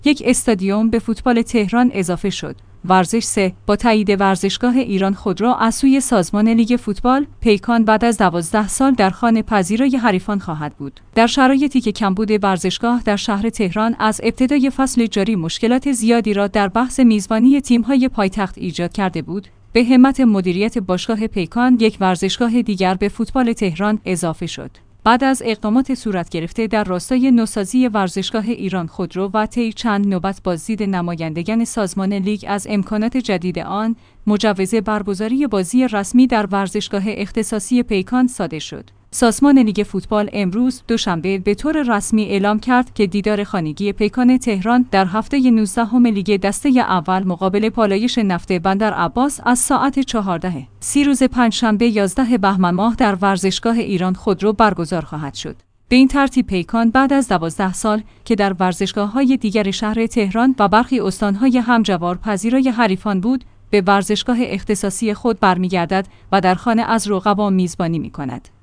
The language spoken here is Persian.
یک استادیوم به فوتبال تهران اضافه شد. ورزش 3 با تایید ورزشگاه ایران خودرو از سوی سازمان لیگ فوتبال، پیکان بعد از 12 سال در خانه پذیرای حریفان خواهد بود. در شرایطی که کمبود ورزشگاه در شهر تهران از ابتدای فصل جاری مشکلات زیادی را در بحث میزبانی تیم‌های پایتخت ایجاد کرده بود، به همت مدیریت باشگاه پیکان یک ورزشگاه دیگر به فوتبال تهران اضافه شد. بعد از اقدامات صورت گرفته در راستای نوسازی ورزشگاه ایران خودرو و طی چند نوبت بازدید نمایندگان سازمان لیگ از امکانات جدید آن، مجوز برگزاری بازی رسمی در ورزشگاه اختصاصی پیکان صادر شد. سازمان لیگ فوتبال امروز دوشنبه به طور رسمی اعلام کرد که دیدار خانگی پیکان تهران در هفته 19 لیگ دسته اول مقابل پالایش نفت بندر عباس از ساعت 14:30 روز پنجشنبه 11 بهمن ماه در ورزشگاه ایران خودرو برگزار خواهد شد. به این ترتیب پیکان بعد از 12 سال که در ورزشگاه‌های دیگر شهر تهران و برخی استان‌های همجوار پذیرای حریفان بود، به ورزشگاه اختصاصی خود برمیگردد و در خانه از رقبا میزبانی می‌کند.